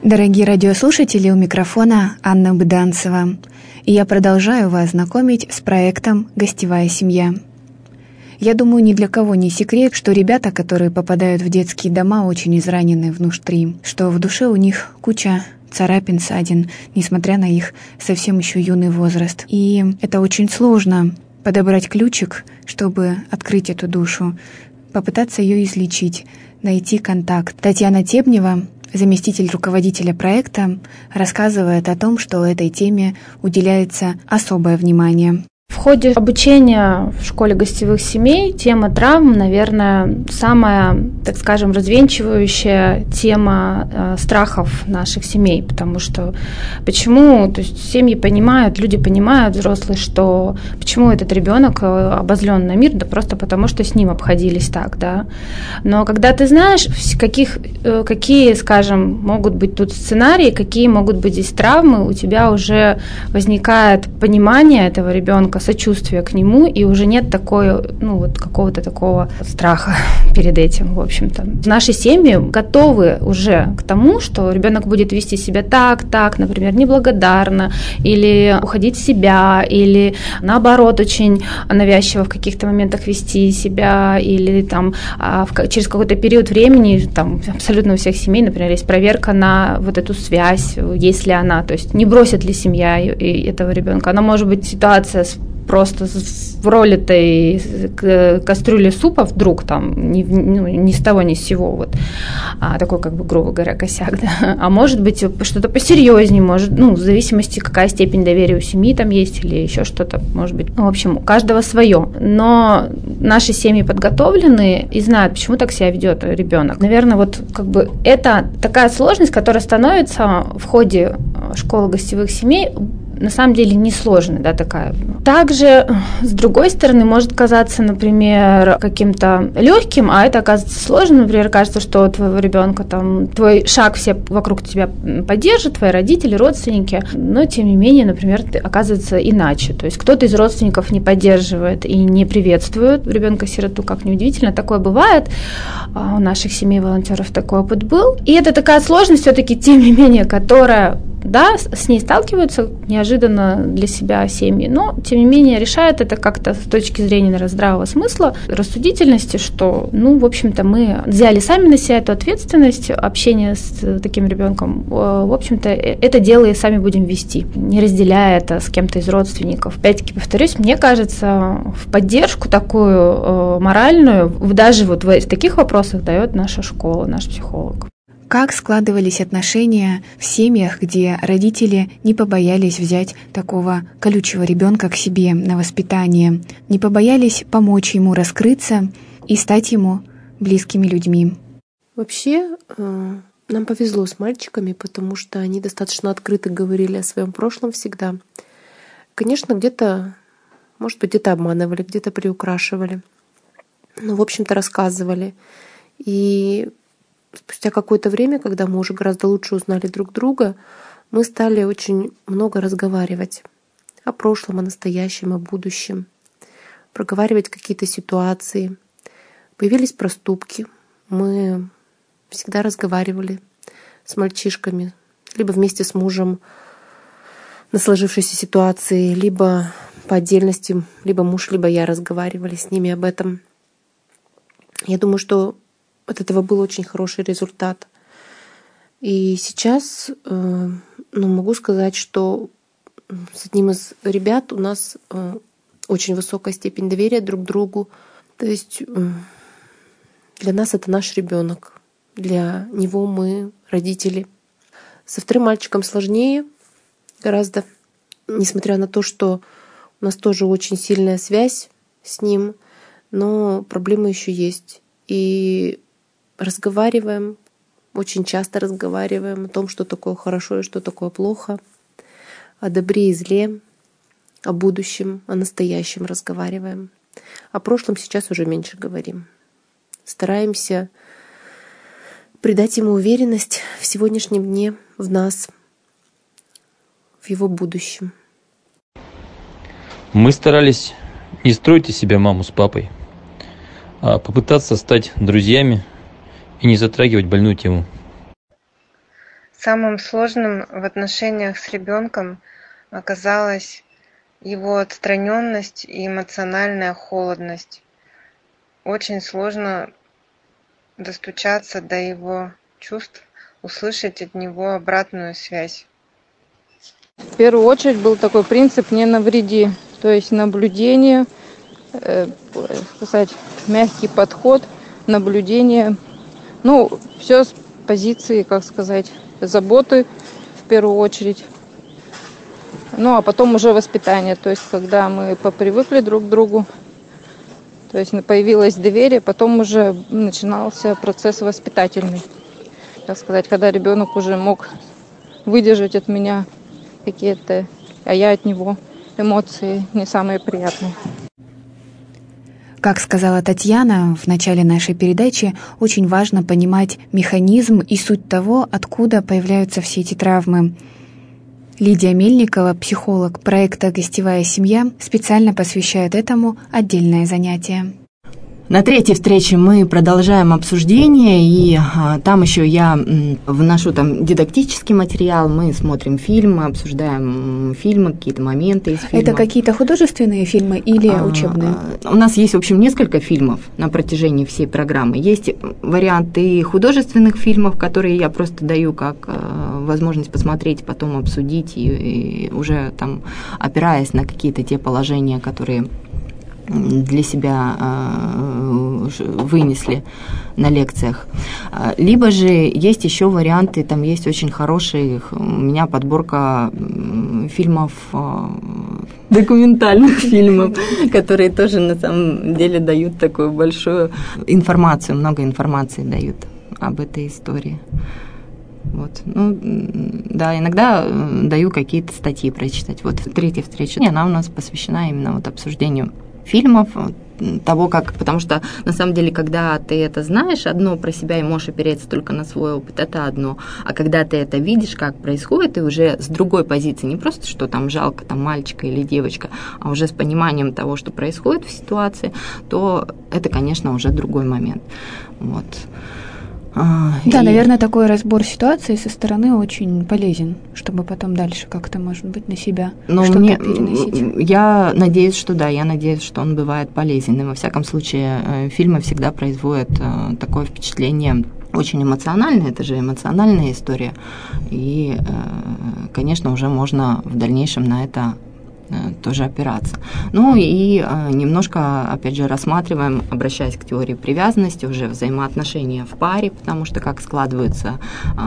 Дорогие радиослушатели, у микрофона Анна Быданцева, и я продолжаю вас знакомить с проектом «Гостевая семья». Я думаю, ни для кого не секрет, что ребята, которые попадают в детские дома, очень изранены внутри, что в душе у них куча царапин, ссадин, несмотря на их совсем еще юный возраст. И это очень сложно подобрать ключик, чтобы открыть эту душу, попытаться ее излечить, найти контакт. Татьяна Тебнева, заместитель руководителя проекта, рассказывает о том, что этой теме уделяется особое внимание. В ходе обучения в школе гостевых семей тема травм, наверное, самая, так скажем, развенчивающая тема страхов наших семей, потому что почему, то есть семьи понимают, люди понимают, взрослые, что почему этот ребенок обозлен на мир, да просто потому, что с ним обходились так, да. Но когда ты знаешь, какие, скажем, могут быть тут сценарии, какие могут быть здесь травмы, у тебя уже возникает понимание этого ребенка, сочувствие к нему, и уже нет какого-то такого страха перед этим, в общем-то. Наши семьи готовы уже к тому, что ребенок будет вести себя так, например, неблагодарно, или уходить в себя, или наоборот очень навязчиво в каких-то моментах вести себя, или там через какой-то период времени, там абсолютно у всех семей, например, есть проверка на вот эту связь, есть ли она, то есть не бросит ли семья этого ребенка. Она может быть ситуация просто в пролитой кастрюле супа вдруг там ни с того ни с сего вот такой, как бы, грубо говоря, косяк, да? А может быть что-то посерьезнее, может, в зависимости, какая степень доверия у семьи там есть или еще что-то, может быть, в общем, у каждого свое. Но наши семьи подготовлены и знают, почему так себя ведет ребенок. Наверное, вот как бы это такая сложность, которая становится в ходе школы гостевых семей на самом деле несложная, да, такая. Также, с другой стороны, может казаться, например, каким-то легким, а это оказывается сложным. Например, кажется, что у твоего ребенка там твой шаг все вокруг тебя поддержат, твои родители, родственники, но тем не менее, например, оказывается иначе. То есть кто-то из родственников не поддерживает и не приветствует ребенка-сироту, как неудивительно, такое бывает. У наших семей волонтеров такой опыт был. И это такая сложность все-таки, тем не менее, которая, да, с ней сталкиваются неожиданно для себя семьи, но, тем не менее, решают это как-то с точки зрения, наверное, здравого смысла, рассудительности, что, в общем-то, мы взяли сами на себя эту ответственность, общение с таким ребенком, в общем-то, это дело и сами будем вести, не разделяя это с кем-то из родственников. Опять-таки, повторюсь, мне кажется, в поддержку такую моральную, даже вот в таких вопросах дает наша школа, наш психолог. Как складывались отношения в семьях, где родители не побоялись взять такого колючего ребенка к себе на воспитание, не побоялись помочь ему раскрыться и стать ему близкими людьми? Вообще, нам повезло с мальчиками, потому что они достаточно открыто говорили о своем прошлом всегда. Конечно, где-то, может быть, где-то обманывали, где-то приукрашивали, но, в общем-то, рассказывали. И спустя какое-то время, когда мы уже гораздо лучше узнали друг друга, мы стали очень много разговаривать о прошлом, о настоящем, о будущем, проговаривать какие-то ситуации. Появились проступки. Мы всегда разговаривали с мальчишками, либо вместе с мужем на сложившейся ситуации, либо по отдельности, либо муж, либо я разговаривали с ними об этом. Я думаю, что от этого был очень хороший результат. И сейчас могу сказать, что с одним из ребят у нас очень высокая степень доверия друг к другу. То есть для нас это наш ребенок, для него мы родители. Со вторым мальчиком сложнее гораздо, несмотря на то, что у нас тоже очень сильная связь с ним, но проблемы еще есть. И разговариваем, очень часто разговариваем о том, что такое хорошо и что такое плохо, о добре и зле, о будущем, о настоящем разговариваем. О прошлом сейчас уже меньше говорим. Стараемся придать ему уверенность в сегодняшнем дне, в нас, в его будущем. Мы старались не строить из себя маму с папой, а попытаться стать друзьями и не затрагивать больную тему. Самым сложным в отношениях с ребенком оказалась его отстраненность и эмоциональная холодность. Очень сложно достучаться до его чувств, услышать от него обратную связь. В первую очередь был такой принцип «не навреди», то есть наблюдение, сказать, мягкий подход, наблюдение. Все с позиции, как сказать, заботы в первую очередь. А потом уже воспитание, то есть когда мы попривыкли друг к другу, то есть появилось доверие, потом уже начинался процесс воспитательный. Так сказать, когда ребенок уже мог выдержать от меня какие-то, а я от него эмоции не самые приятные. Как сказала Татьяна в начале нашей передачи, очень важно понимать механизм и суть того, откуда появляются все эти травмы. Лидия Мельникова, психолог проекта «Гостевая семья», специально посвящает этому отдельное занятие. На третьей встрече мы продолжаем обсуждение, и там еще я вношу дидактический материал, мы смотрим фильмы, обсуждаем фильмы, какие-то моменты из фильма. Это какие-то художественные фильмы или учебные? У нас есть, в общем, несколько фильмов на протяжении всей программы. Есть варианты художественных фильмов, которые я просто даю как возможность посмотреть, потом обсудить, и уже там опираясь на какие-то те положения, которые для себя вынесли на лекциях. Либо же есть еще варианты, там есть очень хорошие, у меня подборка фильмов, документальных фильмов, которые тоже на самом деле дают такую большую информацию, много информации дают об этой истории. Иногда даю какие-то статьи прочитать. Третья встреча, она у нас посвящена именно обсуждению фильмов, потому что на самом деле, когда ты это знаешь одно про себя и можешь опереться только на свой опыт, это одно, а когда ты это видишь, как происходит, и уже с другой позиции, не просто, что там жалко мальчика или девочка, а уже с пониманием того, что происходит в ситуации, то это, конечно, уже другой момент. Наверное, такой разбор ситуации со стороны очень полезен, чтобы потом дальше как-то, может быть, на себя что-то переносить. Я надеюсь, что да, я надеюсь, что он бывает полезен. И во всяком случае, фильмы всегда производят такое впечатление очень эмоциональное, это же эмоциональная история. И, конечно, уже можно в дальнейшем на это тоже опираться. И немножко, опять же, рассматриваем, обращаясь к теории привязанности, уже взаимоотношения в паре, потому что как складываются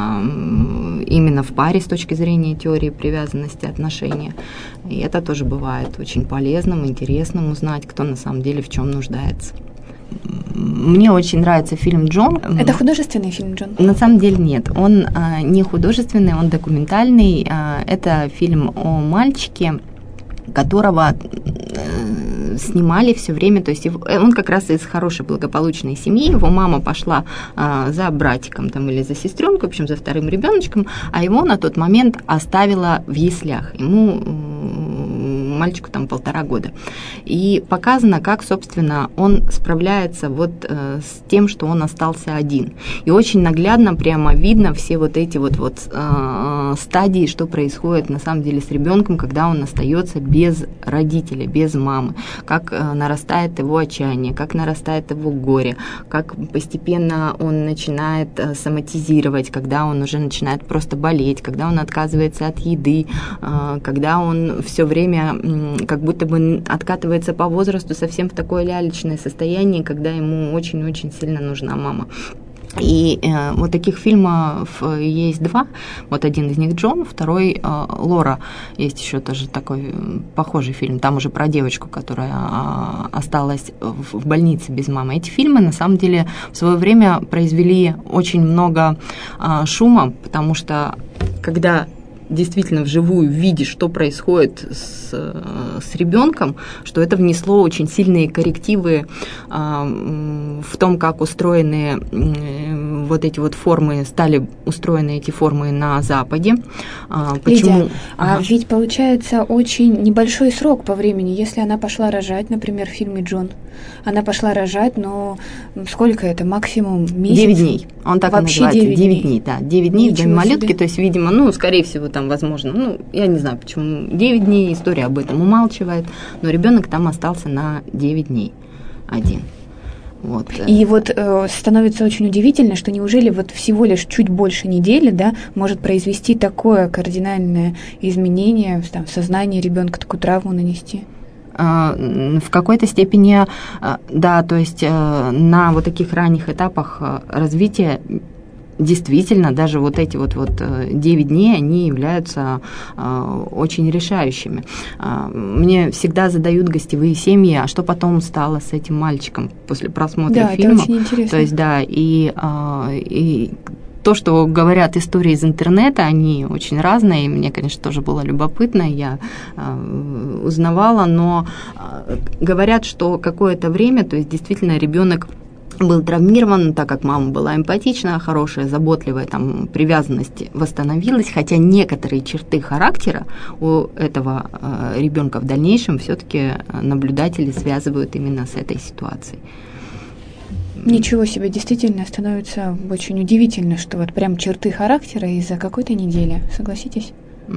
именно в паре с точки зрения теории привязанности отношения. И это тоже бывает очень полезным, интересным узнать, кто на самом деле в чем нуждается. Мне очень нравится фильм «Джон». Это художественный фильм «Джон»? На самом деле нет, он не художественный, он документальный. Это фильм о мальчике, которого снимали все время, то есть он как раз из хорошей благополучной семьи, его мама пошла за братиком или за сестренкой, в общем, за вторым ребеночком, а его на тот момент оставила в яслях. Мальчику 1,5 года. И показано, как, собственно, он справляется с тем, что он остался один. И очень наглядно прямо видно все эти стадии, что происходит на самом деле с ребенком, когда он остается без родителя, без мамы, как нарастает его отчаяние, как нарастает его горе, как постепенно он начинает соматизировать, когда он уже начинает просто болеть, когда он отказывается от еды, когда он все время как будто бы откатывается по возрасту совсем в такое лялечное состояние, когда ему очень-очень сильно нужна мама. И таких фильмов есть 2. Один из них «Джон», второй «Лора». Есть еще тоже такой похожий фильм, там уже про девочку, которая осталась в больнице без мамы. Эти фильмы, на самом деле, в свое время произвели очень много шума, потому что когда действительно вживую видишь, что происходит с ребенком, что это внесло очень сильные коррективы в том, как устроены вот эти вот формы, стали устроены эти формы на Западе. Почему? Лидия, ведь получается очень небольшой срок по времени, если она пошла рожать, например, в фильме «Джон». Она пошла рожать, но сколько это? Максимум месяц? 9 дней. Он так вообще и называется. 9 дней, да. 9 дней в доме малютки, то есть, видимо, скорее всего, там, возможно, я не знаю, почему 9 дней, история об этом умалчивает, но ребенок там остался на 9 дней один. Вот. И вот становится очень удивительно, что неужели вот всего лишь чуть больше недели, да, может произвести такое кардинальное изменение там, в сознании ребенка, такую травму нанести? В какой-то степени, да, то есть на вот таких ранних этапах развития действительно даже вот эти вот 9 дней, они являются очень решающими. Мне всегда задают гостевые семьи, а что потом стало с этим мальчиком после просмотра фильма? Да, это очень интересно. То есть, да, и то, что говорят истории из интернета, они очень разные, и мне, конечно, тоже было любопытно, я узнавала, но говорят, что какое-то время, то есть действительно ребенок был травмирован, так как мама была эмпатичная, хорошая, заботливая, там привязанность восстановилась, хотя некоторые черты характера у этого ребенка в дальнейшем все-таки наблюдатели связывают именно с этой ситуацией. Ничего себе, действительно становится очень удивительно, что вот прям черты характера из-за какой-то недели, согласитесь?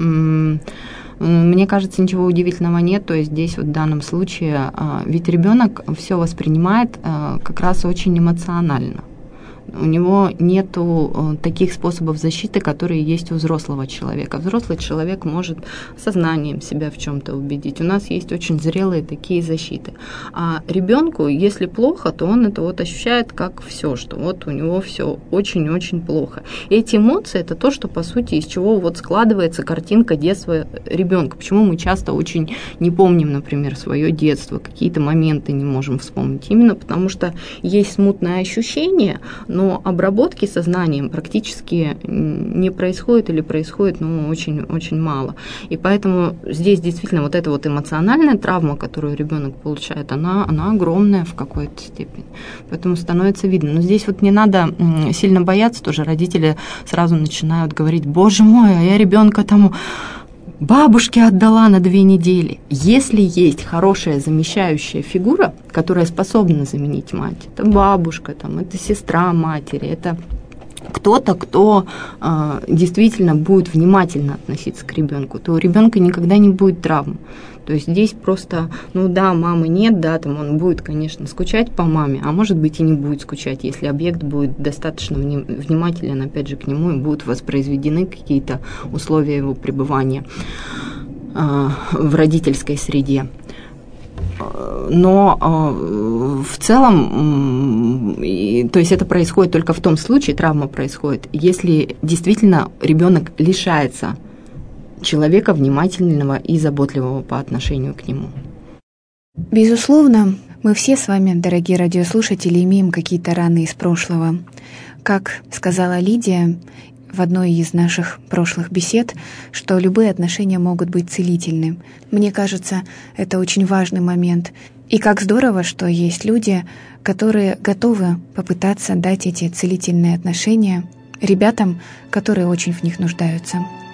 Мне кажется, ничего удивительного нет, то есть здесь вот в данном случае, ведь ребенок все воспринимает как раз очень эмоционально. У него нету таких способов защиты, которые есть у взрослого человека. Взрослый человек может сознанием себя в чем-то убедить. У нас есть очень зрелые такие защиты. А ребенку, если плохо, то он это вот ощущает как все, что вот у него все очень-очень плохо. И эти эмоции – это то, что по сути из чего вот складывается картинка детства ребенка. Почему мы часто очень не помним, например, свое детство, какие-то моменты не можем вспомнить. Именно потому что есть смутное ощущение, но обработки сознанием практически не происходит или происходит, очень-очень мало. И поэтому здесь действительно вот эта вот эмоциональная травма, которую ребенок получает, она огромная в какой-то степени. Поэтому становится видно. Но здесь вот не надо сильно бояться, тоже родители сразу начинают говорить: боже мой, а я ребенка тому бабушке отдала на 2 недели. Если есть хорошая замещающая фигура, которая способна заменить мать, это бабушка, это сестра матери, это кто-то, кто действительно будет внимательно относиться к ребенку, то у ребенка никогда не будет травм. То есть здесь просто, мамы нет, он будет, конечно, скучать по маме, а может быть и не будет скучать, если объект будет достаточно внимателен, опять же, к нему, и будут воспроизведены какие-то условия его пребывания в родительской среде. Но в целом, то есть это происходит только в том случае, травма происходит, если действительно ребенок лишается человека внимательного и заботливого по отношению к нему. Безусловно, мы все с вами, дорогие радиослушатели, имеем какие-то раны из прошлого. Как сказала Лидия в одной из наших прошлых бесед, что любые отношения могут быть целительны. Мне кажется, это очень важный момент. И как здорово, что есть люди, которые готовы попытаться дать эти целительные отношения ребятам, которые очень в них нуждаются.